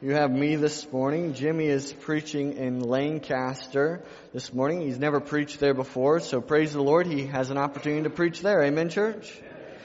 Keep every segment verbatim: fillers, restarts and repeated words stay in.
You have me this morning. Jimmy is preaching in Lancaster this morning. He's never preached there before, so praise the Lord. He has an opportunity to preach there. Amen, church?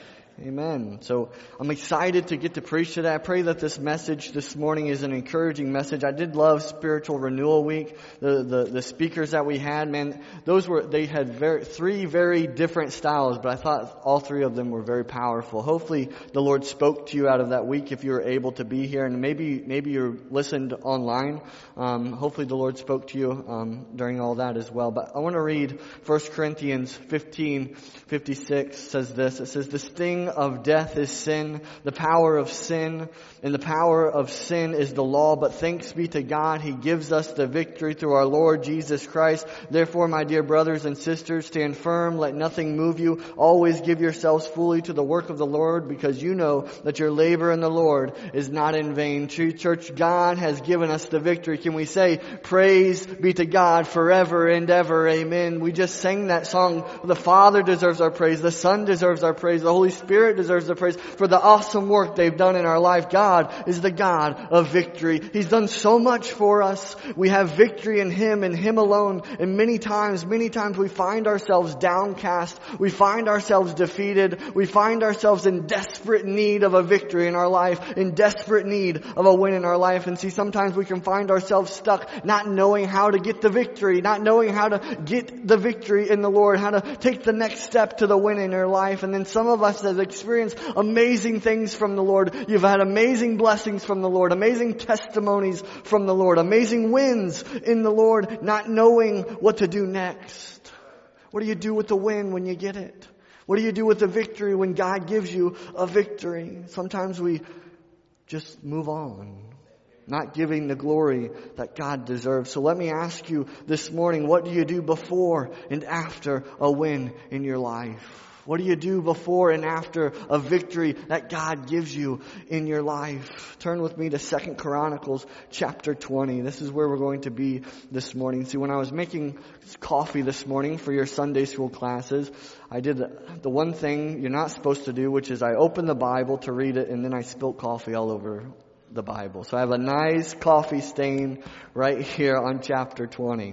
Amen. So I'm excited to get to preach today. I pray that this message this morning is an encouraging message. I did love Spiritual Renewal Week. The the, the speakers that we had, man, those were they had very, three very different styles, but I thought all three of them were very powerful. Hopefully the Lord spoke to you out of that week if you were able to be here, and maybe maybe you listened online. Um, hopefully the Lord spoke to you um, during all that as well. But I want to read First Corinthians fifteen fifty-six says this. It says, "The sting of death is sin, the power of sin, and the power of sin is the law. But thanks be to God, He gives us the victory through our Lord Jesus Christ. Therefore, my dear brothers and sisters, stand firm, let nothing move you. Always give yourselves fully to the work of the Lord, because you know that your labor in the Lord is not in vain." True church, God has given us the victory. Can we say, praise be to God forever and ever? Amen. We just sang that song. The Father deserves our praise. The Son deserves our praise. The Holy Spirit deserves the praise for the awesome work they've done in our life. God is the God of victory. He's done so much for us. We have victory in Him and Him alone. And many times, many times we find ourselves downcast. We find ourselves defeated. We find ourselves in desperate need of a victory in our life, in desperate need of a win in our life. And see, sometimes we can find ourselves stuck, not knowing how to get the victory, not knowing how to get the victory in the Lord, how to take the next step to the win in your life. And then some of us have experienced amazing things from the Lord. You've had amazing blessings from the Lord, amazing testimonies from the Lord, amazing wins in the Lord, not knowing what to do next. What do you do with the win when you get it? What do you do with the victory when God gives you a victory? Sometimes we just move on, not giving the glory that God deserves. So let me ask you this morning, what do you do before and after a win in your life? What do you do before and after a victory that God gives you in your life? Turn with me to Second Chronicles chapter twenty. This is where we're going to be this morning. See, when I was making coffee this morning for your Sunday school classes, I did the one thing you're not supposed to do, which is I opened the Bible to read it, and then I spilled coffee all over the Bible. So I have a nice coffee stain right here on chapter twenty.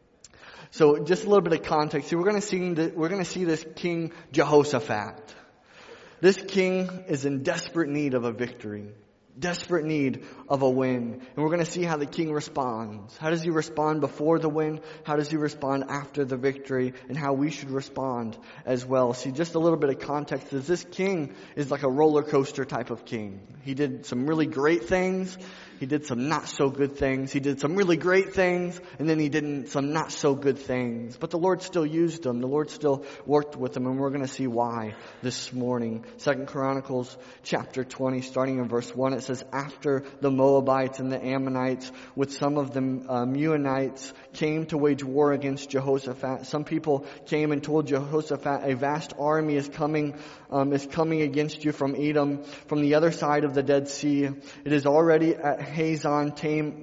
So just a little bit of context. See, we're going to see the, we're going to see this King Jehoshaphat. This king is in desperate need of a victory, desperate need of a win. And we're going to see how the king responds. How does he respond before the win? How does he respond after the victory? And how we should respond as well. See, just a little bit of context is this king is like a roller coaster type of king. He did some really great things. He did some not so good things. He did some really great things, and then he did some not so good things. But the Lord still used him. The Lord still worked with him, and we're going to see why this morning. Second Chronicles chapter twenty, starting in verse one, it says, "After the Moabites and the Ammonites with some of the uh, Meunites came to wage war against Jehoshaphat, some people came and told Jehoshaphat, a vast army is coming, um, is coming against you from Edom, from the other side of the Dead Sea. It is already at Hazon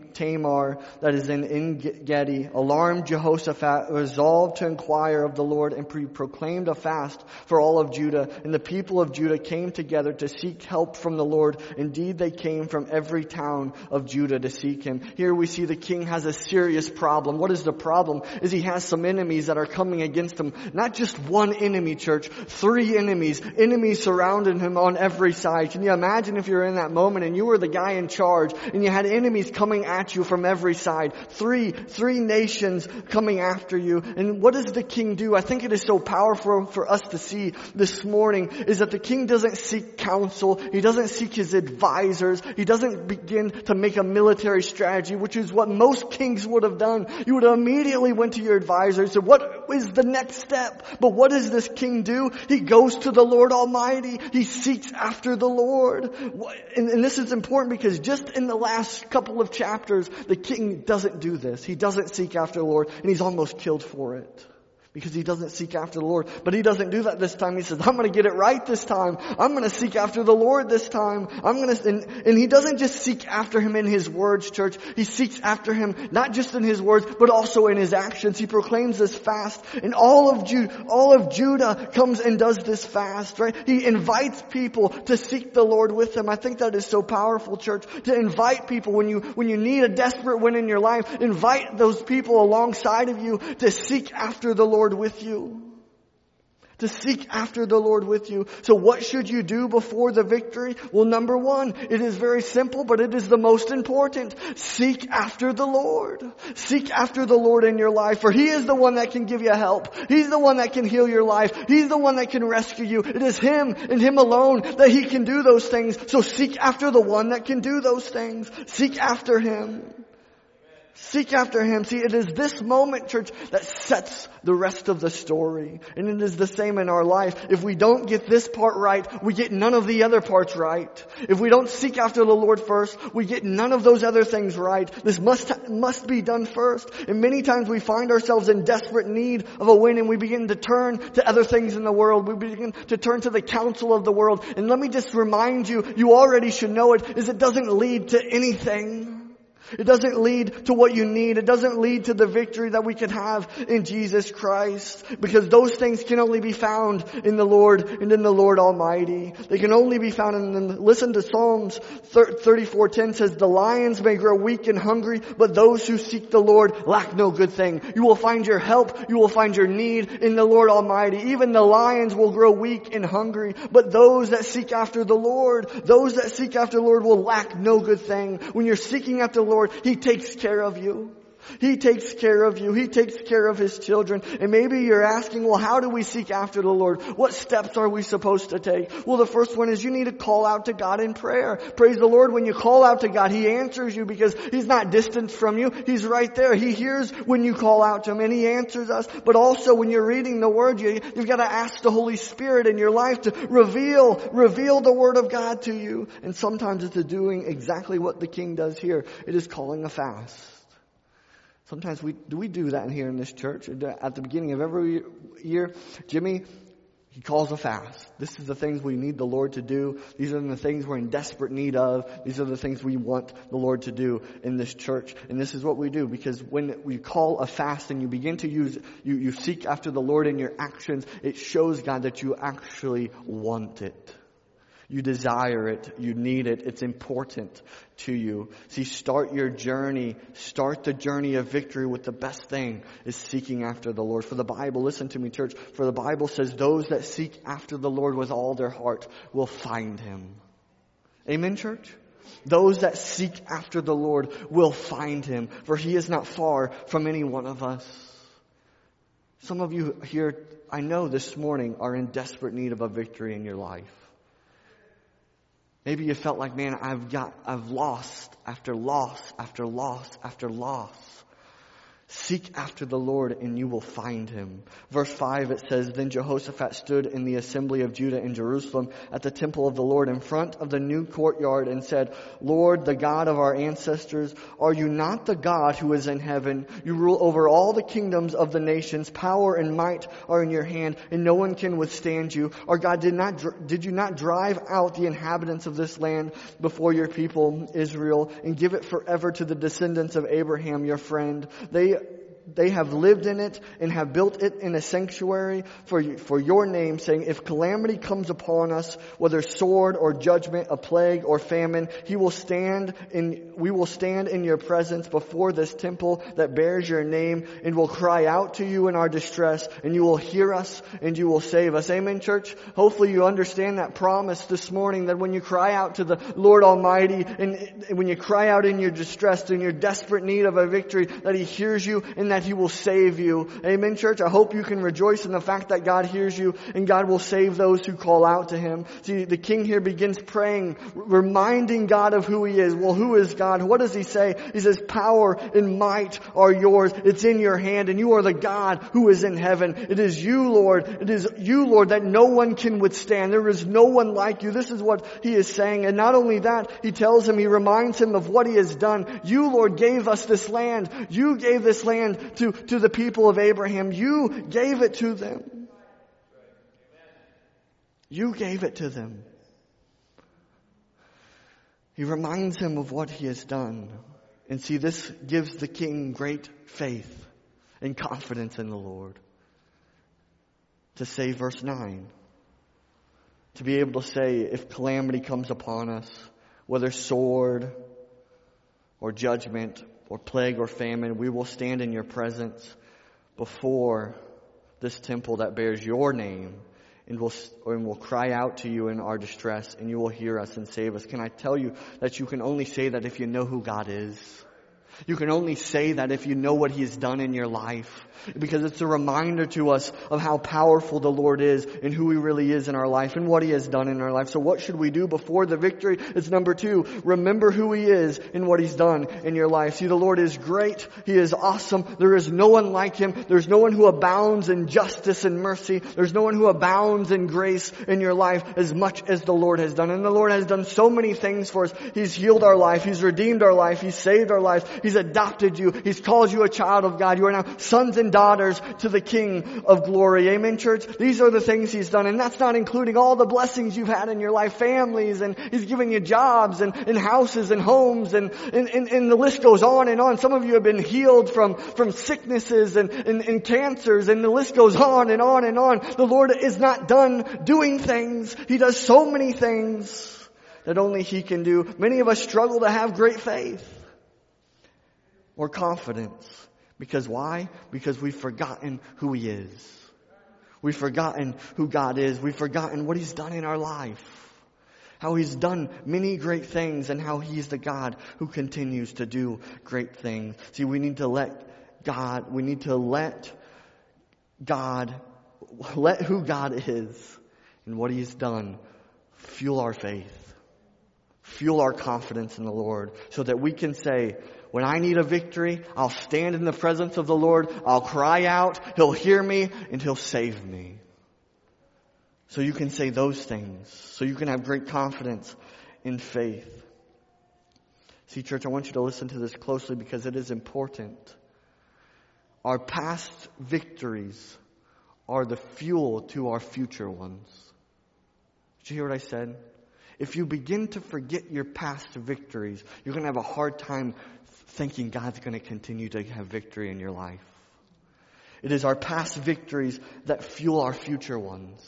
Tamar, that is in En-Gedi. Alarmed Jehoshaphat resolved to inquire of the Lord and pre- proclaimed a fast for all of Judah. And the people of Judah came together to seek help from the Lord. Indeed, they came from every town of Judah to seek Him." Here we see the king has a serious problem. What is the problem? Is he has some enemies that are coming against him. Not just one enemy, church. Three enemies. Enemies surrounding him on every side. Can you imagine if you're in that moment and you were the guy in charge and you had enemies coming at you from every side? Three, three nations coming after you. And what does the king do? I think it is so powerful for us to see this morning is that the king doesn't seek counsel. He doesn't seek his advisors. He doesn't begin to make a military strategy, which is what most kings would have done. You would have immediately went to your advisor and said, what is the next step? But what does this king do? He goes to the Lord Almighty. He seeks after the Lord. And, and this is important because just in the last couple of chapters, the king doesn't do this. He doesn't seek after the Lord, and he's almost killed for it. because he doesn't seek after the Lord. But he doesn't do that this time. He says, I'm going to get it right this time. I'm going to seek after the Lord this time. I'm going to, and, and he doesn't just seek after him in his words, church. He seeks after him not just in his words, but also in his actions. He proclaims this fast, and all of Ju- all of Judah comes and does this fast, right? He invites people to seek the Lord with him. I think that is so powerful, church, to invite people when you, when you need a desperate win in your life, invite those people alongside of you to seek after the Lord with you. To seek after the Lord with you. So what should you do before the victory? Well, number one, it is very simple, but it is the most important. Seek after the Lord. Seek after the Lord in your life, for He is the one that can give you help. He's the one that can heal your life. He's the one that can rescue you. It is Him and Him alone that He can do those things. So seek after the one that can do those things. Seek after Him. Seek after Him. See, it is this moment, church, that sets the rest of the story. And it is the same in our life. If we don't get this part right, we get none of the other parts right. If we don't seek after the Lord first, we get none of those other things right. This must, must be done first. And many times we find ourselves in desperate need of a win, and we begin to turn to other things in the world. We begin to turn to the counsel of the world. And let me just remind you, you already should know it, is it doesn't lead to anything. It doesn't lead to what you need. It doesn't lead to the victory that we can have in Jesus Christ. Because those things can only be found in the Lord and in the Lord Almighty. They can only be found in them. Listen to Psalms thirty-four ten says, the lions may grow weak and hungry, but those who seek the Lord lack no good thing. You will find your help. You will find your need in the Lord Almighty. Even the lions will grow weak and hungry, but those that seek after the Lord, those that seek after the Lord will lack no good thing. When you're seeking after the Lord, He takes care of you. He takes care of you. He takes care of His children. And maybe you're asking, well, how do we seek after the Lord? What steps are we supposed to take? Well, the first one is you need to call out to God in prayer. Praise the Lord. When you call out to God, He answers you because He's not distant from you. He's right there. He hears when you call out to Him, and He answers us. But also when you're reading the Word, you, you've got to ask the Holy Spirit in your life to reveal, reveal the Word of God to you. And sometimes it's doing exactly what the King does here. It is calling a fast. Sometimes we do we do that in here in this church. At the beginning of every year, Jimmy, he calls a fast. This is the things we need the Lord to do. These are the things we're in desperate need of. These are the things we want the Lord to do in this church. And this is what we do, because when we call a fast and you begin to use, you, you seek after the Lord in your actions, it shows God that you actually want it. You desire it. You need it. It's important to you. See, start your journey. Start the journey of victory with the best thing is seeking after the Lord. For the Bible, listen to me, church, for the Bible says those that seek after the Lord with all their heart will find Him. Amen, church? Those that seek after the Lord will find Him, for He is not far from any one of us. Some of you here, I know this morning, are in desperate need of a victory in your life. Maybe you felt like, man, I've got, I've lost after loss after loss after loss. Seek after the Lord and you will find Him. Verse five, it says, Then Jehoshaphat stood in the assembly of Judah in Jerusalem at the temple of the Lord in front of the new courtyard and said, Lord, the God of our ancestors, are you not the God who is in heaven? You rule over all the kingdoms of the nations. Power and might are in your hand, and no one can withstand you. Our God, did not did you not drive out the inhabitants of this land before your people Israel and give it forever to the descendants of Abraham, your friend? They They have lived in it and have built it in a sanctuary for for your name, saying, if calamity comes upon us, whether sword or judgment, a plague or famine, he will stand in, we will stand in your presence before this temple that bears your name, and will cry out to you in our distress, and you will hear us and you will save us. Amen, church? Hopefully you understand that promise this morning, that when you cry out to the Lord Almighty, and when you cry out in your distress, in your desperate need of a victory, that He hears you and that He will save you. Amen, church? I hope you can rejoice in the fact that God hears you and God will save those who call out to Him. See, the king here begins praying, reminding God of who He is. Well, who is God? What does He say? He says, power and might are yours. It's in your hand, and you are the God who is in heaven. It is you, Lord. It is you, Lord, that no one can withstand. There is no one like you. This is what He is saying. And not only that, He tells him, He reminds him of what He has done. You, Lord, gave us this land. You gave this land to, to the people of Abraham. You gave it to them. You gave it to them. He reminds him of what he has done. And see, this gives the king great faith and confidence in the Lord. To say, verse nine, to be able to say, if calamity comes upon us, whether sword or judgment or plague or famine, we will stand in your presence before this temple that bears your name, and will and will cry out to you in our distress, and you will hear us and save us. Can I tell you that you can only say that if you know who God is? You can only say that if you know what He has done in your life. Because it's a reminder to us of how powerful the Lord is and who He really is in our life and what He has done in our life. So what should we do before the victory? It's number two, remember who He is and what He's done in your life. See, the Lord is great. He is awesome. There is no one like Him. There's no one who abounds in justice and mercy. There's no one who abounds in grace in your life as much as the Lord has done. And the Lord has done so many things for us. He's healed our life. He's redeemed our life. He's saved our lives. He's adopted you. He's called you a child of God. You are now sons and daughters to the King of glory. Amen, church? These are the things He's done. And that's not including all the blessings you've had in your life, families, and He's given you jobs and, and houses and homes, and, and, and, and the list goes on and on. Some of you have been healed from, from sicknesses and, and, and cancers, and the list goes on and on and on. The Lord is not done doing things. He does so many things that only He can do. Many of us struggle to have great faith or confidence. Because why? Because we've forgotten who He is. We've forgotten who God is. We've forgotten what He's done in our life. How He's done many great things, and how He's the God who continues to do great things. See, we need to let God, we need to let God, let who God is and what He's done fuel our faith. Fuel our confidence in the Lord, so that we can say, when I need a victory, I'll stand in the presence of the Lord. I'll cry out. He'll hear me and He'll save me. So you can say those things. So you can have great confidence in faith. See, church, I want you to listen to this closely because it is important. Our past victories are the fuel to our future ones. Did you hear what I said? If you begin to forget your past victories, you're going to have a hard time thinking God's going to continue to have victory in your life. It is our past victories that fuel our future ones.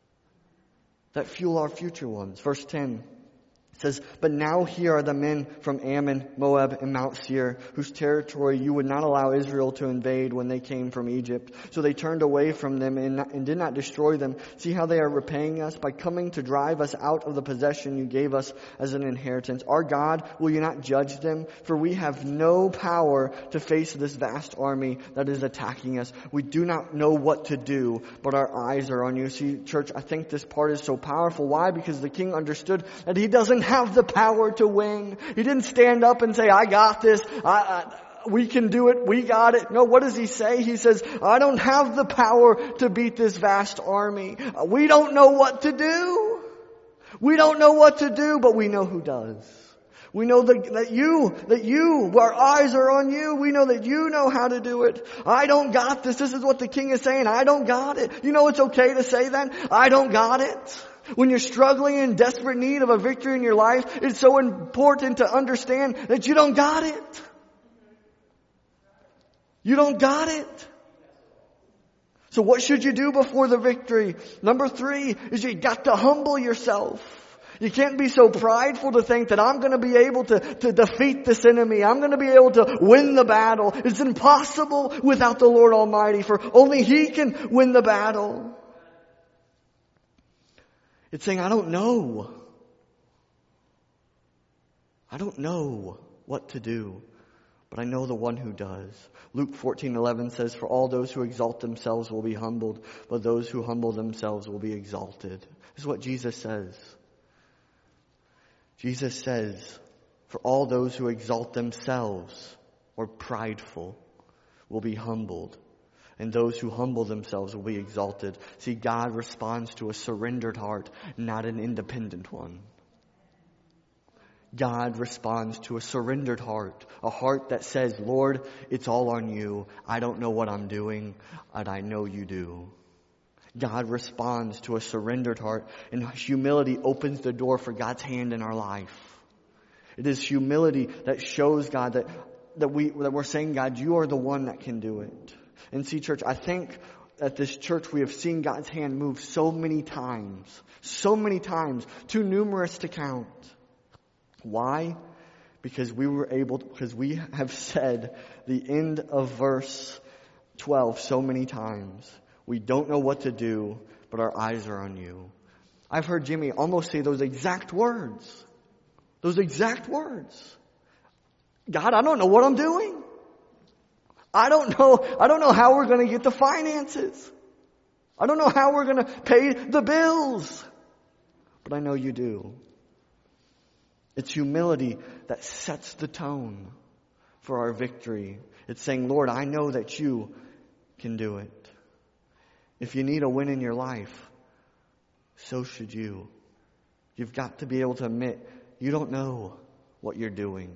That fuel our future ones. Verse ten says, but now here are the men from Ammon, Moab, and Mount Seir, whose territory you would not allow Israel to invade when they came from Egypt. So they turned away from them and, not, and did not destroy them. See how they are repaying us by coming to drive us out of the possession you gave us as an inheritance. Our God, will you not judge them? For we have no power to face this vast army that is attacking us. We do not know what to do, but our eyes are on you. See, church, I think this part is so powerful. Why? Because the king understood that he doesn't have the power to win. He didn't stand up and say, I got this. I, I, we can do it. We got it. No, what does he say? He says, I don't have the power to beat this vast army. We don't know what to do. We don't know what to do, but we know who does. We know that, that you, that you, our eyes are on you. We know that you know how to do it. I don't got this. This is what the king is saying. I don't got it. You know it's okay to say that? I don't got it. When you're struggling in desperate need of a victory in your life, it's so important to understand that you don't got it. You don't got it. So what should you do before the victory? Number three is you got to humble yourself. You can't be so prideful to think that I'm going to be able to, to defeat this enemy. I'm going to be able to win the battle. It's impossible without the Lord Almighty, for only He can win the battle. It's saying, I don't know. I don't know what to do, but I know the one who does. Luke fourteen eleven says, for all those who exalt themselves will be humbled, but those who humble themselves will be exalted. This is what Jesus says. Jesus says, for all those who exalt themselves or prideful will be humbled, and those who humble themselves will be exalted. See, God responds to a surrendered heart, not an independent one. God responds to a surrendered heart, a heart that says, Lord, it's all on you. I don't know what I'm doing, but I know you do. God responds to a surrendered heart, and humility opens the door for God's hand in our life. It is humility that shows God that, that, we, that we're saying, God, you are the one that can do it. And see, church, I think at this church we have seen God's hand move so many times, so many times, too numerous to count. Why? Because we were able to, because we have said the end of verse twelve so many times. We don't know what to do, but our eyes are on you. I've heard Jimmy almost say those exact words. Those exact words. God, I don't know what I'm doing. I don't know, I don't know how we're going to get the finances. I don't know how we're going to pay the bills. But I know you do. It's humility that sets the tone for our victory. It's saying, Lord, I know that you can do it. If you need a win in your life, so should you. You've got to be able to admit you don't know what you're doing.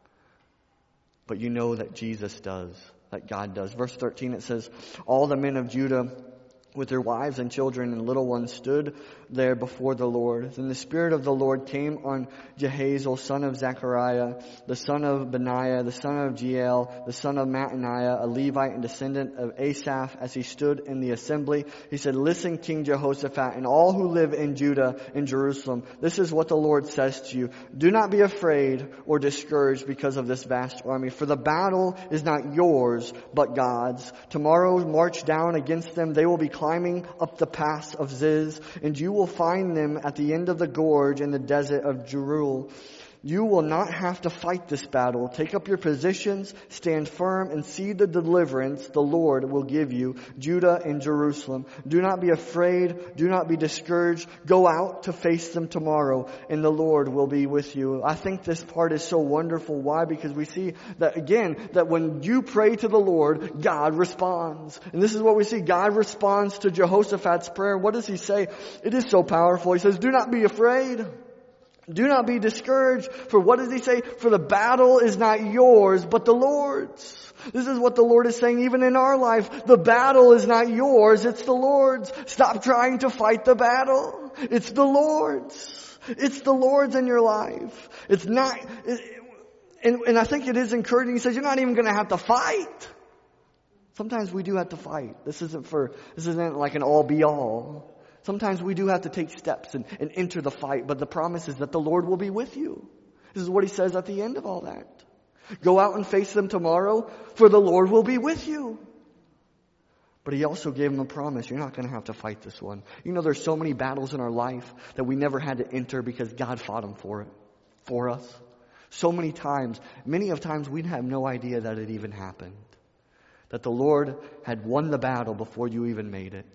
But you know that Jesus does, that God does. Verse thirteen, it says, all the men of Judah with their wives and children and little ones stood there before the Lord. Then the Spirit of the Lord came on Jehaziel, son of Zechariah, the son of Benaiah, the son of Jeiel, the son of Mattaniah, a Levite and descendant of Asaph, as he stood in the assembly. He said, listen, King Jehoshaphat, and all who live in Judah and Jerusalem, this is what the Lord says to you. Do not be afraid or discouraged because of this vast army, for the battle is not yours, but God's. Tomorrow march down against them. They will be climbing up the pass of Ziz, and you will find them at the end of the gorge in the desert of Jeruel. You will not have to fight this battle. Take up your positions, stand firm, and see the deliverance the Lord will give you, Judah and Jerusalem. Do not be afraid. Do not be discouraged. Go out to face them tomorrow, and the Lord will be with you. I think this part is so wonderful. Why? Because we see that, again, that when you pray to the Lord, God responds. And this is what we see. God responds to Jehoshaphat's prayer. What does he say? It is so powerful. He says, do not be afraid. Do not be discouraged. For what does he say? For the battle is not yours, but the Lord's. This is what the Lord is saying even in our life. The battle is not yours, it's the Lord's. Stop trying to fight the battle. It's the Lord's. It's the Lord's in your life. It's not, it, and, and I think it is encouraging. He says, you're not even going to have to fight. Sometimes we do have to fight. This isn't for, this isn't like an all be all. Sometimes we do have to take steps and, and enter the fight, but the promise is that the Lord will be with you. This is what he says at the end of all that. Go out and face them tomorrow, for the Lord will be with you. But he also gave him a promise. You're not going to have to fight this one. You know, there's so many battles in our life that we never had to enter because God fought them for it, for us. So many times, many of times we'd have no idea that it even happened. That the Lord had won the battle before you even made it.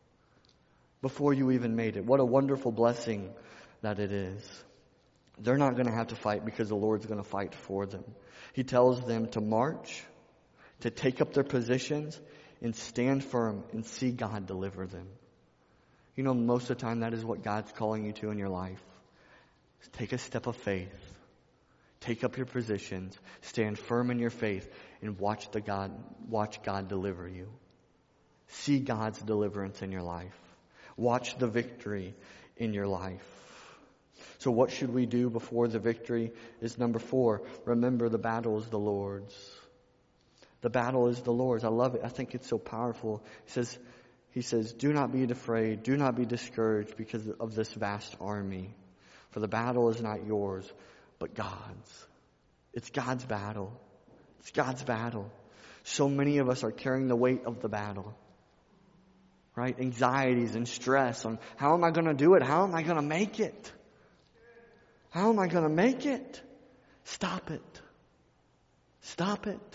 Before you even made it. What a wonderful blessing that it is. They're not going to have to fight because the Lord's going to fight for them. He tells them to march, to take up their positions, and stand firm and see God deliver them. You know, most of the time that is what God's calling you to in your life. Take a step of faith. Take up your positions, stand firm in your faith, and watch the God, watch God deliver you. See God's deliverance in your life. Watch the victory in your life. So what should we do before the victory is number four. Remember, the battle is the Lord's. The battle is the Lord's. I love it. I think it's so powerful. He says, he says, do not be afraid. Do not be discouraged because of this vast army. For the battle is not yours, but God's. It's God's battle. It's God's battle. So many of us are carrying the weight of the battle. Right? Anxieties and stress on how am I going to do it? How am I going to make it? How am I going to make it? Stop it. Stop it.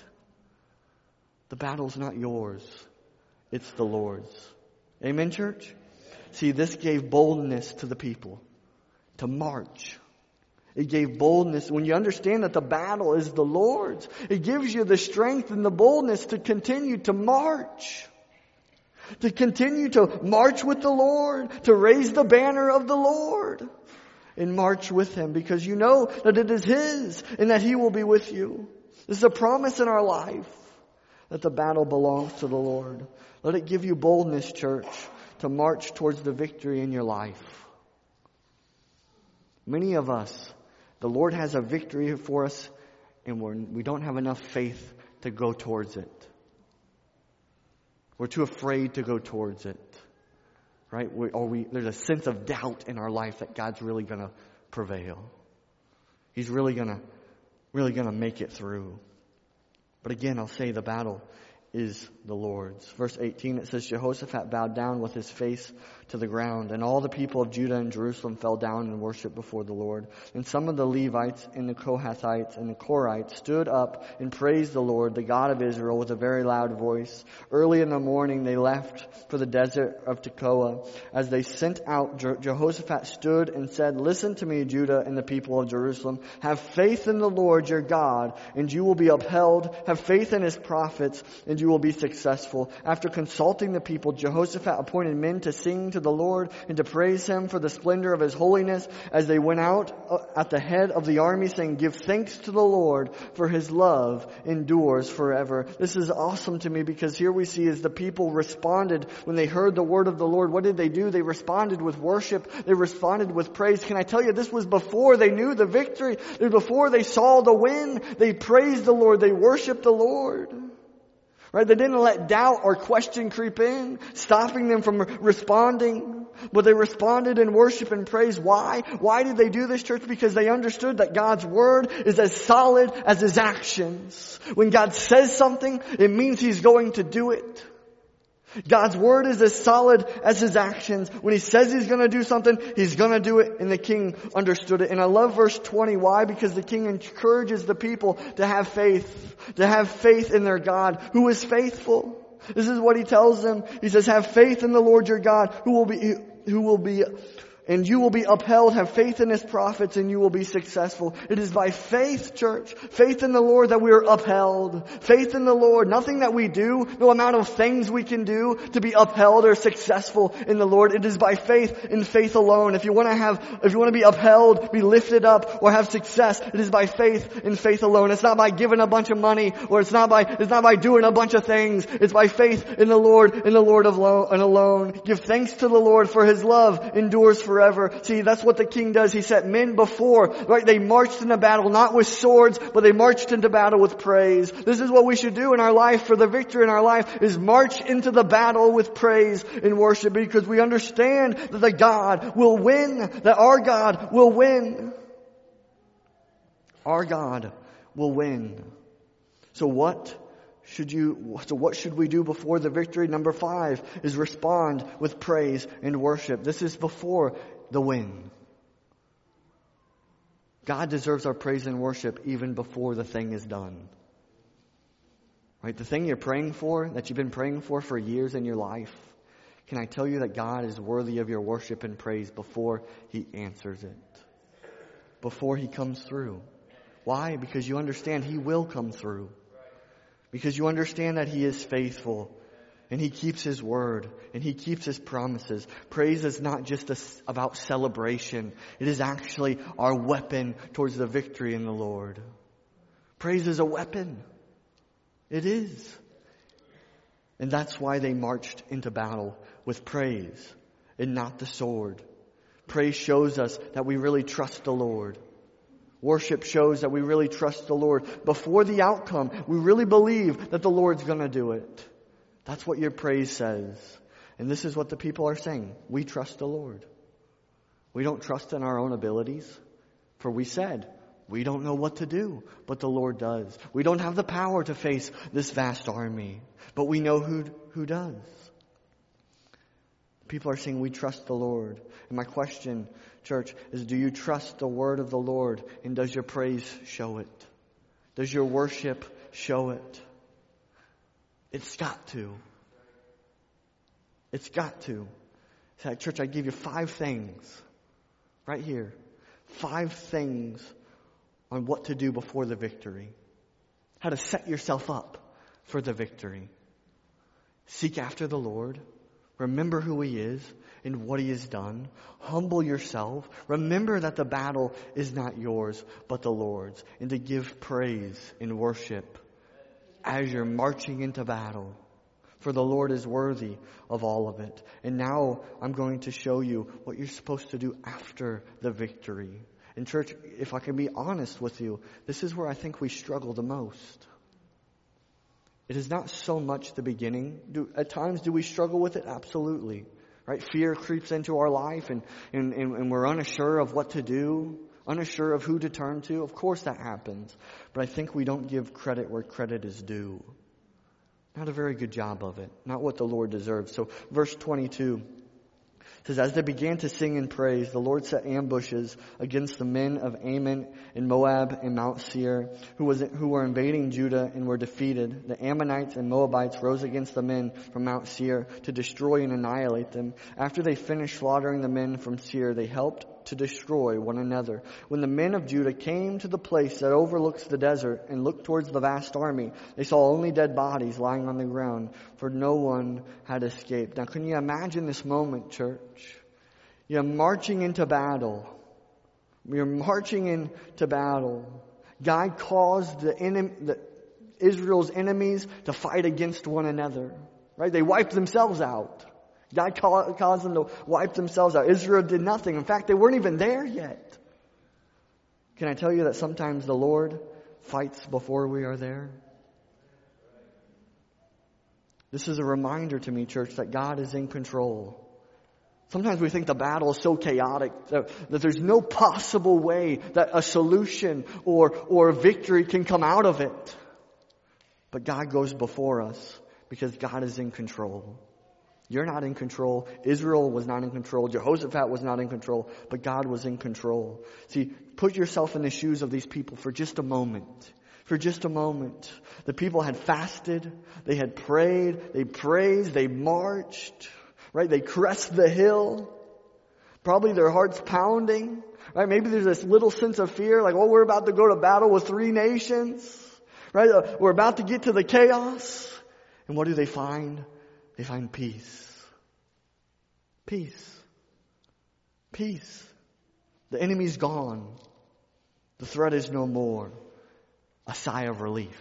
The battle's not yours. It's the Lord's. Amen, church? See, this gave boldness to the people to march. It gave boldness. When you understand that the battle is the Lord's, it gives you the strength and the boldness to continue to march. To continue to march with the Lord, to raise the banner of the Lord. and march with him because you know that it is his and that he will be with you. This is a promise in our life that the battle belongs to the Lord. Let it give you boldness, church, to march towards the victory in your life. Many of us, the Lord has a victory for us and we're, we don't have enough faith to go towards it. We're too afraid to go towards it. Right? We, or we, there's a sense of doubt in our life that God's really going to prevail. He's really going to, really going to make it through. But again, I'll say the battle is the Lord's. Verse eighteen, it says, Jehoshaphat bowed down with his face to the ground, and all the people of Judah and Jerusalem fell down and worshiped before the Lord. And some of the Levites and the Kohathites and the Korites stood up and praised the Lord, the God of Israel, with a very loud voice. Early in the morning they left for the desert of Tekoa. As they sent out, Je- Jehoshaphat stood and said, Listen to me, Judah and the people of Jerusalem. Have faith in the Lord your God, and you will be upheld. Have faith in his prophets, and you will be successful. After consulting the people, Jehoshaphat appointed men to sing to the Lord and to praise him for the splendor of his holiness as they went out at the head of the army, saying, Give thanks to the Lord, for his love endures forever. This is awesome to me because here we see as the people responded when they heard the word of the Lord. What did they do? They responded with worship. They responded with praise. Can I tell you, this was before they knew the victory. It was before they saw the win. They praised the Lord. They worshiped the Lord. Right? They didn't let doubt or question creep in, stopping them from responding. But they responded in worship and praise. Why? Why did they do this, church? Because they understood that God's word is as solid as his actions. When God says something, it means he's going to do it. God's word is as solid as his actions. When he says he's going to do something, he's going to do it. And the king understood it. And I love verse twenty. Why? Because the king encourages the people to have faith. To have faith in their God who is faithful. This is what he tells them. He says, have faith in the Lord your God who will be, who will be, and you will be upheld. Have faith in his prophets and you will be successful. It is by faith, church, faith in the Lord that we are upheld. Faith in the Lord. Nothing that we do, no amount of things we can do to be upheld or successful in the Lord. It is by faith and faith alone. If you want to have, if you want to be upheld, be lifted up, or have success, it is by faith and faith alone. It's not by giving a bunch of money, or it's not by, it's not by doing a bunch of things. It's by faith in the Lord and the Lord alone, and alone. Give thanks to the Lord, for his love endures forever. Forever. See, that's what the king does. He set men before, right? They marched into battle, not with swords, but they marched into battle with praise. This is what we should do in our life for the victory in our life, is march into the battle with praise and worship, because we understand that the God will win, that our God will win. Our God will win. So what Should you, so what should we do before the victory? Number five is respond with praise and worship. This is before the win. God deserves our praise and worship even before the thing is done. Right? The thing you're praying for, that you've been praying for for years in your life, can I tell you that God is worthy of your worship and praise before he answers it? Before he comes through. Why? Because you understand he will come through. Because you understand that he is faithful and he keeps his word and he keeps his promises. Praise is not just a, about celebration. It is actually our weapon towards the victory in the Lord. Praise is a weapon. It is. And that's why they marched into battle with praise and not the sword. Praise shows us that we really trust the Lord. Worship shows that we really trust the Lord. Before the outcome, we really believe that the Lord's going to do it. That's what your praise says. And this is what the people are saying. We trust the Lord. We don't trust in our own abilities. For we said, we don't know what to do, but the Lord does. We don't have the power to face this vast army, but we know who, who does. People are saying we trust the Lord. And my question, church, is do you trust the word of the Lord? And does your praise show it? Does your worship show it? It's got to. It's got to. So, church, I give you five things right here. Five things on what to do before the victory. How to set yourself up for the victory. Seek after the Lord. Remember who he is. in what He has done. Humble yourself. Remember that the battle is not yours, but the Lord's. And to give praise and worship as you're marching into battle. For the Lord is worthy of all of it. And now I'm going to show you what you're supposed to do after the victory. And church, if I can be honest with you, this is where I think we struggle the most. It is not so much the beginning. Do, at times, do we struggle with it? Absolutely. Right? Fear creeps into our life and, and, and, and we're unsure of what to do, unsure of who to turn to. Of course that happens. But I think we don't give credit where credit is due. Not a very good job of it. Not what the Lord deserves. So verse twenty-two says, as they began to sing and praise, the Lord set ambushes against the men of Ammon and Moab and Mount Seir, who was who were invading Judah and were defeated. The Ammonites and Moabites rose against the men from Mount Seir to destroy and annihilate them. After they finished slaughtering the men from Seir, they helped to destroy one another. When the men of Judah came to the place that overlooks the desert and looked towards the vast army, they saw only dead bodies lying on the ground, for no one had escaped. Now, can you imagine this moment, church? You're marching into battle. You're marching into battle. God caused the, enemy, the Israel's enemies to fight against one another. Right? They wiped themselves out. God caused them to wipe themselves out. Israel did nothing. In fact, they weren't even there yet. Can I tell you that sometimes the Lord fights before we are there? This is a reminder to me, church, that God is in control. Sometimes we think the battle is so chaotic that, that there's no possible way that a solution or, or a victory can come out of it. But God goes before us because God is in control. You're not in control. Israel was not in control. Jehoshaphat was not in control. But God was in control. See, put yourself in the shoes of these people for just a moment. For just a moment. The people had fasted. They had prayed. They praised. They marched. Right? They crest the hill. Probably their hearts pounding. Right? Maybe there's this little sense of fear. Like, oh, we're about to go to battle with three nations. Right? We're about to get to the chaos. And what do they find? They find peace. Peace. Peace. The enemy's gone. The threat is no more. A sigh of relief.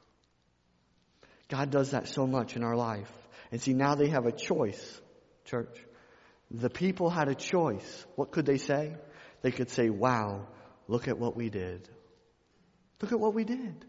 God does that so much in our life. And see, now they have a choice, church. The people had a choice. What could they say? They could say, wow, look at what we did. Look at what we did.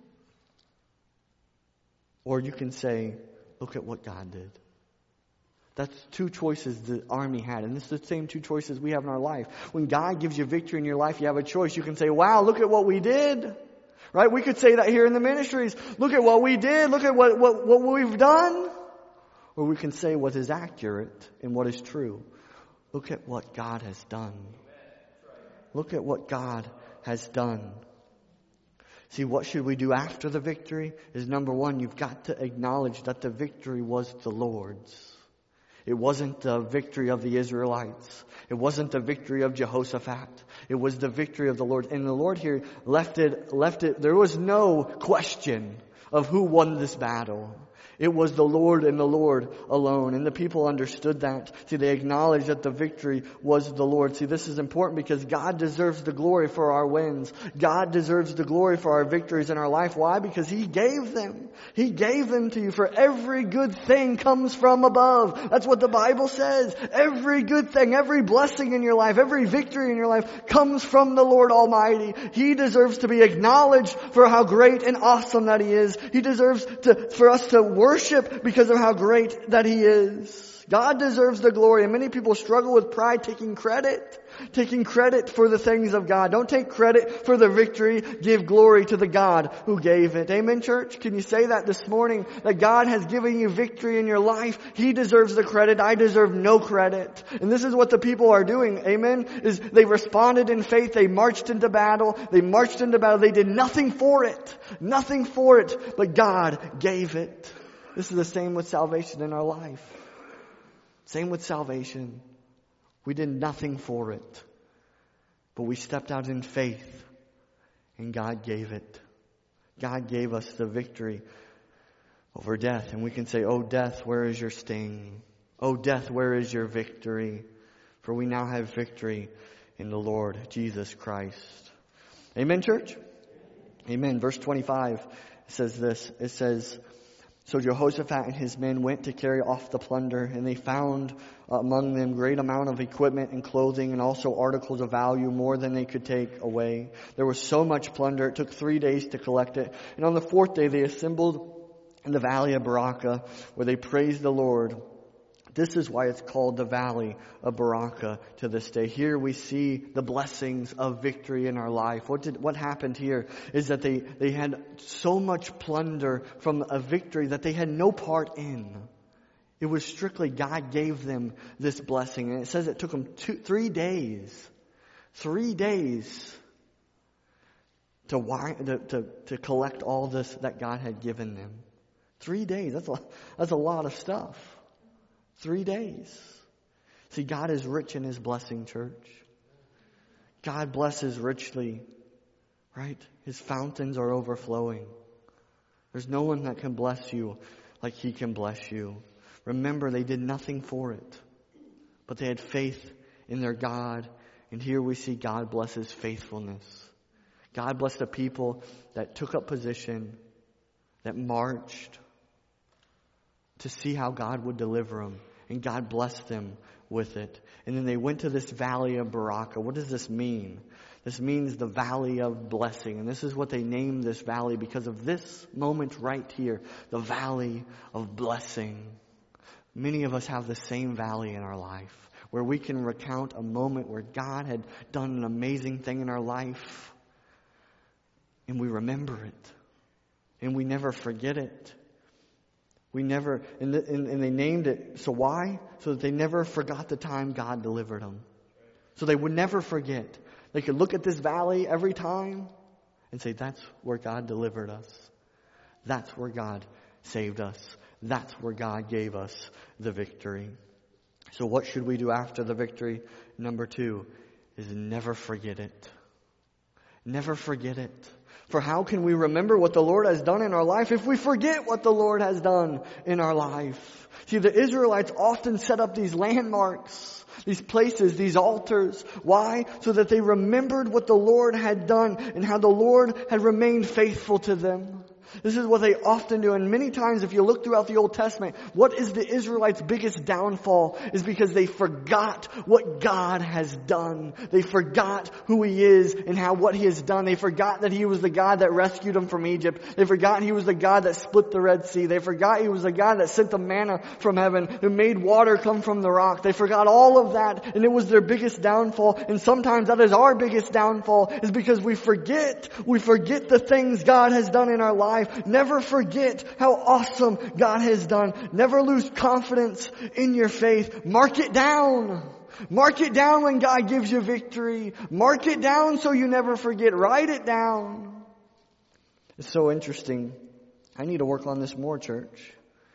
Or you can say, look at what God did. That's two choices the army had. And it's the same two choices we have in our life. When God gives you victory in your life, you have a choice. You can say, wow, look at what we did. Right? We could say that here in the ministries. Look at what we did. Look at what, what, what we've done. Or we can say what is accurate and what is true. Look at what God has done. Look at what God has done. See, what should we do after the victory? Is number one, you've got to acknowledge that the victory was the Lord's. It wasn't the victory of the Israelites. It wasn't the victory of Jehoshaphat. It was the victory of the Lord. And the Lord here left it, left it, there was no question of who won this battle. It was the Lord and the Lord alone. And the people understood that. See, they acknowledged that the victory was the Lord. See, this is important because God deserves the glory for our wins. God deserves the glory for our victories in our life. Why? Because He gave them. He gave them to you. For every good thing comes from above. That's what the Bible says. Every good thing, every blessing in your life, every victory in your life comes from the Lord Almighty. He deserves to be acknowledged for how great and awesome that He is. He deserves to, for us to work Worship because of how great that He is. God deserves the glory. And many people struggle with pride, taking credit. Taking credit for the things of God. Don't take credit for the victory. Give glory to the God who gave it. Amen, church? Can you say that this morning? That God has given you victory in your life. He deserves the credit. I deserve no credit. And this is what the people are doing. Amen? Is they responded in faith. They marched into battle. They marched into battle. They did nothing for it. Nothing for it. But God gave it. This is the same with salvation in our life. Same with salvation. We did nothing for it. But we stepped out in faith. And God gave it. God gave us the victory over death. And we can say, oh death, where is your sting? Oh death, where is your victory? For we now have victory in the Lord Jesus Christ. Amen, church? Amen. Verse twenty-five says this. It says, so Jehoshaphat and his men went to carry off the plunder, and they found among them great amount of equipment and clothing and also articles of value, more than they could take away. There was so much plunder, it took three days to collect it. And on the fourth day they assembled in the valley of Baraka, where they praised the Lord. This is why it's called the Valley of Baraka to this day. Here we see the blessings of victory in our life. What did, what happened here is that they, they had so much plunder from a victory that they had no part in. It was strictly God gave them this blessing. And it says it took them two, three days. Three days to, to, to, to collect all this that God had given them. Three days. That's a, that's a lot of stuff. Three days. See, God is rich in His blessing, church. God blesses richly, right? His fountains are overflowing. There's no one that can bless you like He can bless you. Remember, they did nothing for it, but they had faith in their God. And here we see God bless His faithfulness. God blessed the people that took up position, that marched to see how God would deliver them. And God blessed them with it. And then they went to this valley of Baraka. What does this mean? This means the valley of blessing. And this is what they named this valley because of this moment right here. The valley of blessing. Many of us have the same valley in our life, where we can recount a moment where God had done an amazing thing in our life. And we remember it. And we never forget it. We never, and, the, and, and they named it, so why? So that they never forgot the time God delivered them. So they would never forget. They could look at this valley every time and say, that's where God delivered us. That's where God saved us. That's where God gave us the victory. So what should we do after the victory? Number two is never forget it. Never forget it. For how can we remember what the Lord has done in our life if we forget what the Lord has done in our life? See, the Israelites often set up these landmarks, these places, these altars. Why? So that they remembered what the Lord had done and how the Lord had remained faithful to them. This is what they often do. And many times if you look throughout the Old Testament, what is the Israelites' biggest downfall is because they forgot what God has done. They forgot who He is and how what He has done. They forgot that He was the God that rescued them from Egypt. They forgot He was the God that split the Red Sea. They forgot He was the God that sent the manna from heaven, who made water come from the rock. They forgot all of that, and it was their biggest downfall. And sometimes that is our biggest downfall, is because we forget. We forget the things God has done in our life. Never forget how awesome God has done. Never lose confidence in your faith. Mark it down. Mark it down when God gives you victory. Mark it down so you never forget. Write it down. It's so interesting. I need to work on this more, church.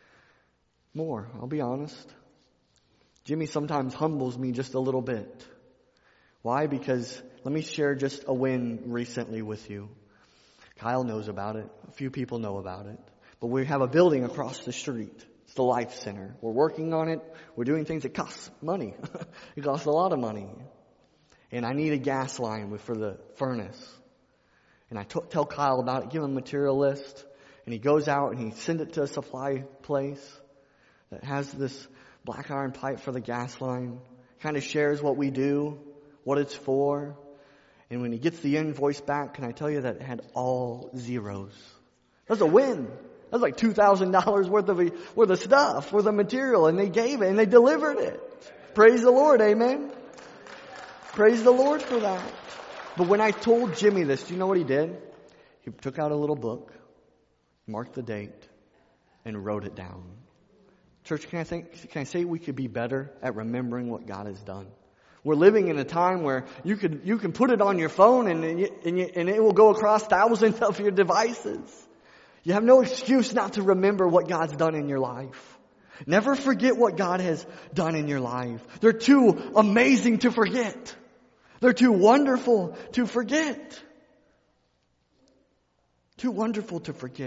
More, I'll be honest. Jimmy sometimes humbles me just a little bit. Why? Because let me share just a win recently with you. Kyle knows about it. A few people know about it. But we have a building across the street. It's the Life Center. We're working on it. We're doing things that cost money. It costs a lot of money. And I need a gas line for the furnace. And I t- tell Kyle about it, give him a material list. And he goes out and he sends it to a supply place that has this black iron pipe for the gas line. Kind of shares what we do, what it's for. And when he gets the invoice back, can I tell you that it had all zeros? That's a win. That's like two thousand dollars worth of, worth of stuff, worth of material. And they gave it and they delivered it. Praise the Lord. Amen. Praise the Lord for that. But when I told Jimmy this, do you know what he did? He took out a little book, marked the date, and wrote it down. Church, can I think, can I say we could be better at remembering what God has done? We're living in a time where you could you can put it on your phone and you, and, you, and it will go across thousands of your devices. You have no excuse not to remember what God's done in your life. Never forget what God has done in your life. They're too amazing to forget. They're too wonderful to forget. Too wonderful to forget.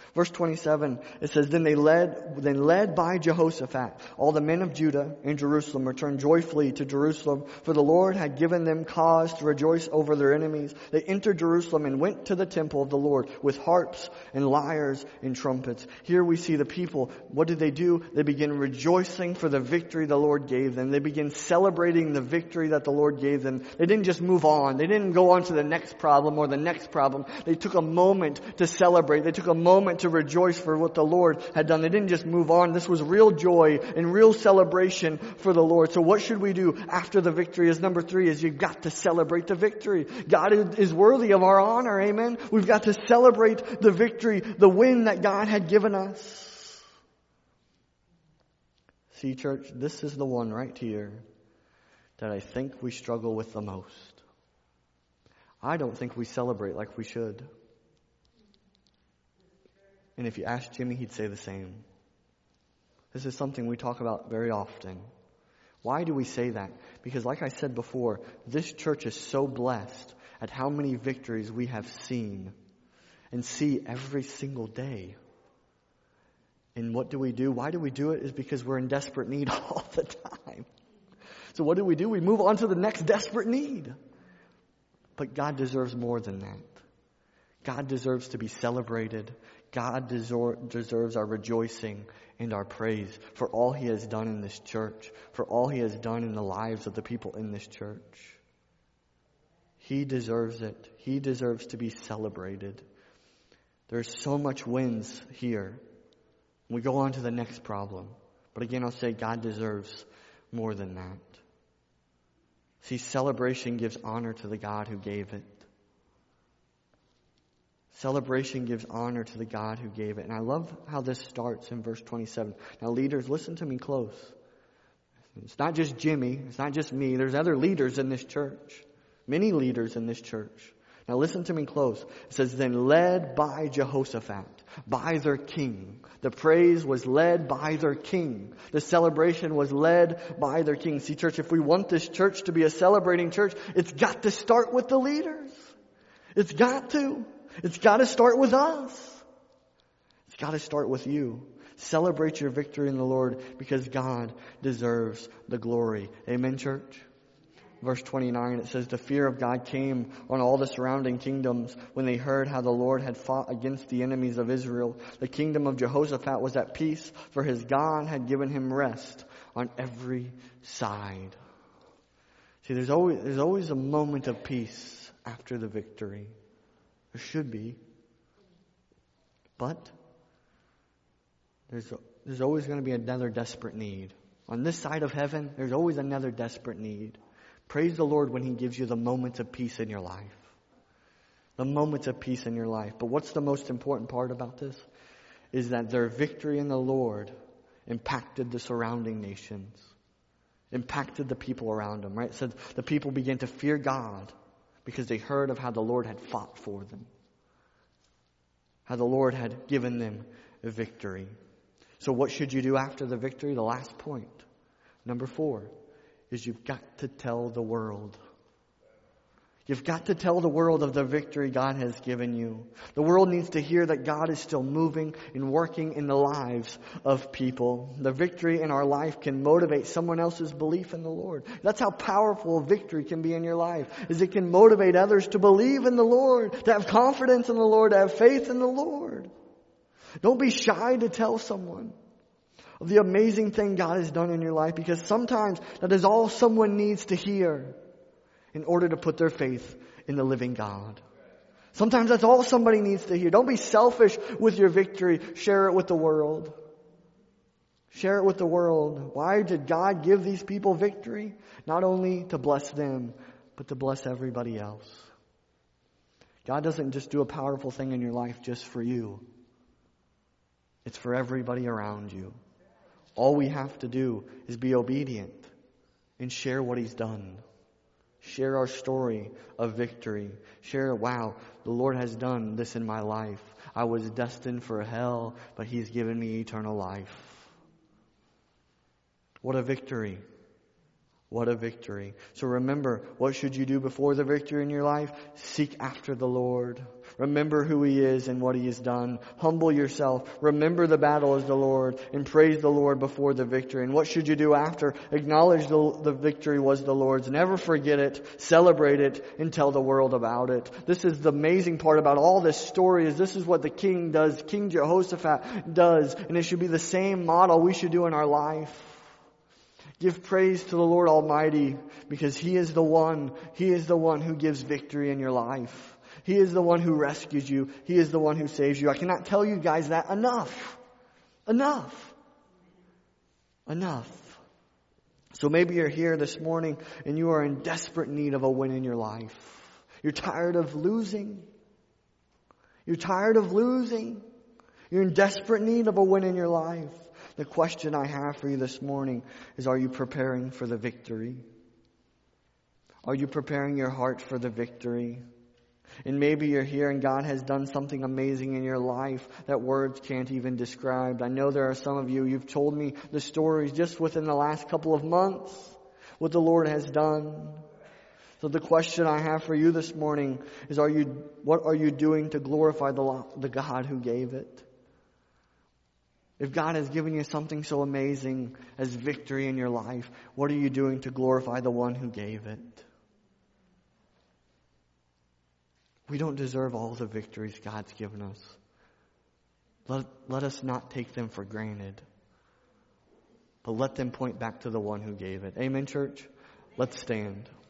Verse twenty-seven, it says, Then they led, then led by Jehoshaphat, all the men of Judah and Jerusalem returned joyfully to Jerusalem, for the Lord had given them cause to rejoice over their enemies. They entered Jerusalem and went to the temple of the Lord with harps and lyres and trumpets. Here we see the people. What did they do? They begin rejoicing for the victory the Lord gave them. They begin celebrating the victory that the Lord gave them. They didn't just move on. They didn't go on to the next problem or the next problem. They took a moment to celebrate. They took a moment to rejoice for what the Lord had done. They didn't just move on. This was real joy and real celebration for the Lord. So what should we do after the victory? Is number three is you've got to celebrate the victory. God is worthy of our honor. Amen. We've got to celebrate the victory, the win that God had given us. See, church, this is the one right here that I think we struggle with the most. I don't think we celebrate like we should. And if you ask Jimmy, he'd say the same. This is something we talk about very often. Why do we say that? Because like I said before, this church is so blessed at how many victories we have seen and see every single day. And what do we do? Why do we do it? Is because we're in desperate need all the time. So what do we do? We move on to the next desperate need. But God deserves more than that. God deserves to be celebrated. God desor- deserves our rejoicing and our praise for all He has done in this church, for all He has done in the lives of the people in this church. He deserves it. He deserves to be celebrated. There's so much wins here. We go on to the next problem. But again, I'll say God deserves more than that. See, celebration gives honor to the God who gave it. Celebration gives honor to the God who gave it. And I love how this starts in verse twenty-seven. Now, leaders, listen to me close. It's not just Jimmy. It's not just me. There's other leaders in this church. Many leaders in this church. Now, listen to me close. It says, Then led by Jehoshaphat, by their king. The praise was led by their king. The celebration was led by their king. See, church, if we want this church to be a celebrating church, it's got to start with the leaders. It's got to. It's got to start with us. It's got to start with you. Celebrate your victory in the Lord because God deserves the glory. Amen, church? Verse twenty-nine, it says, The fear of God came on all the surrounding kingdoms when they heard how the Lord had fought against the enemies of Israel. The kingdom of Jehoshaphat was at peace, for his God had given him rest on every side. See, there's always, there's always a moment of peace after the victory. There should be. But there's, there's always going to be another desperate need. On this side of heaven, there's always another desperate need. Praise the Lord when He gives you the moments of peace in your life. The moments of peace in your life. But what's the most important part about this? Is that their victory in the Lord impacted the surrounding nations. Impacted the people around them, right? It said the people began to fear God because they heard of how the Lord had fought for them. How the Lord had given them a victory. So what should you do after the victory? The last point. Number four is you've got to tell the world. You've got to tell the world of the victory God has given you. The world needs to hear that God is still moving and working in the lives of people. The victory in our life can motivate someone else's belief in the Lord. That's how powerful victory can be in your life, is it can motivate others to believe in the Lord, to have confidence in the Lord, to have faith in the Lord. Don't be shy to tell someone of the amazing thing God has done in your life, because sometimes that is all someone needs to hear in order to put their faith in the living God. Sometimes that's all somebody needs to hear. Don't be selfish with your victory. Share it with the world. Share it with the world. Why did God give these people victory? Not only to bless them, but to bless everybody else. God doesn't just do a powerful thing in your life just for you. It's for everybody around you. All we have to do is be obedient and share what He's done. Share our story of victory. Share, wow, the Lord has done this in my life. I was destined for hell, but He's given me eternal life. What a victory. What a victory. So remember, what should you do before the victory in your life? Seek after the Lord. Remember who He is and what He has done. Humble yourself. Remember the battle is the Lord and praise the Lord before the victory. And what should you do after? Acknowledge the, the victory was the Lord's. Never forget it. Celebrate it and tell the world about it. This is the amazing part about all this story is this is what the king does. King Jehoshaphat does. And it should be the same model we should do in our life. Give praise to the Lord Almighty because He is the one, He is the one who gives victory in your life. He is the one who rescues you. He is the one who saves you. I cannot tell you guys that enough. Enough. Enough. So maybe you're here this morning and you are in desperate need of a win in your life. You're tired of losing. You're tired of losing. You're in desperate need of a win in your life. The question I have for you this morning is, are you preparing for the victory? Are you preparing your heart for the victory? And maybe you're here and God has done something amazing in your life that words can't even describe. I know there are some of you, you've told me the stories just within the last couple of months, what the Lord has done. So the question I have for you this morning is, are you, what are you doing to glorify the, the God who gave it? If God has given you something so amazing as victory in your life, what are you doing to glorify the one who gave it? We don't deserve all the victories God's given us. Let, let us not take them for granted, but let them point back to the one who gave it. Amen, church? Let's stand.